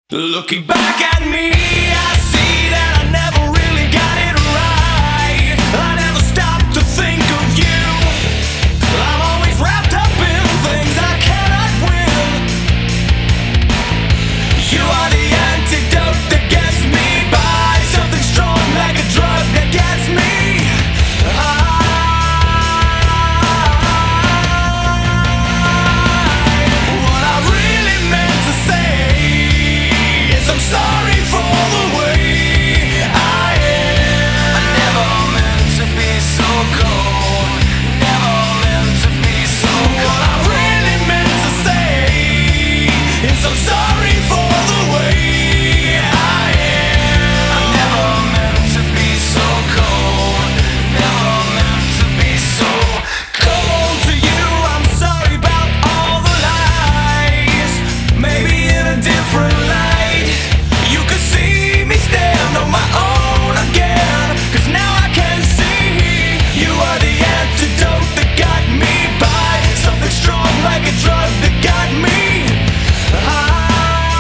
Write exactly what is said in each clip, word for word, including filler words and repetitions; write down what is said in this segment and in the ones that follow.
Looking back at me, I see that I never really got it right. I never stopped to think of you. I'm always wrapped up in things I cannot win. You are the antidote that gets me by, something strong like a drug that gets me high. What I really meant to say, I'm sorry for the way I am. I never meant to be so cold. Never meant to be so cold. What I really meant to say is I'm sorry for the way I am. I never meant to be so cold. Never meant to be so cold to you. I'm sorry about all the lies. Maybe in a different light. You could see me stand on my own again, 'cause now I can see you are the antidote that got me by, something strong like a drug that got me high.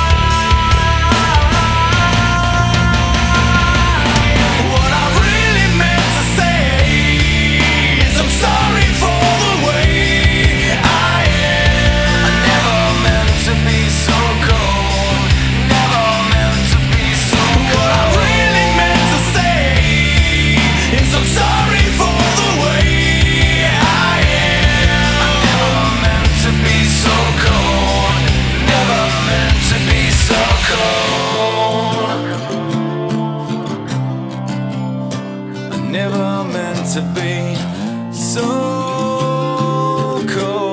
What I really meant to say is I'm sorry for the way I am. I never meant to be so cold. Never meant to be so cold. What I really meant to say is I'm sorry for the way I am. I never meant to be so cold. Never meant to be so cold. I never meant to be so cold.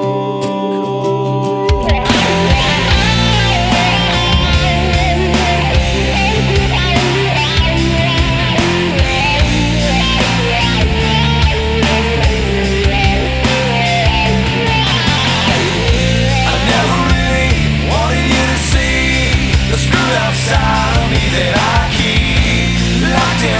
I never really wanted you to see the screwed up side of me that I keep locked in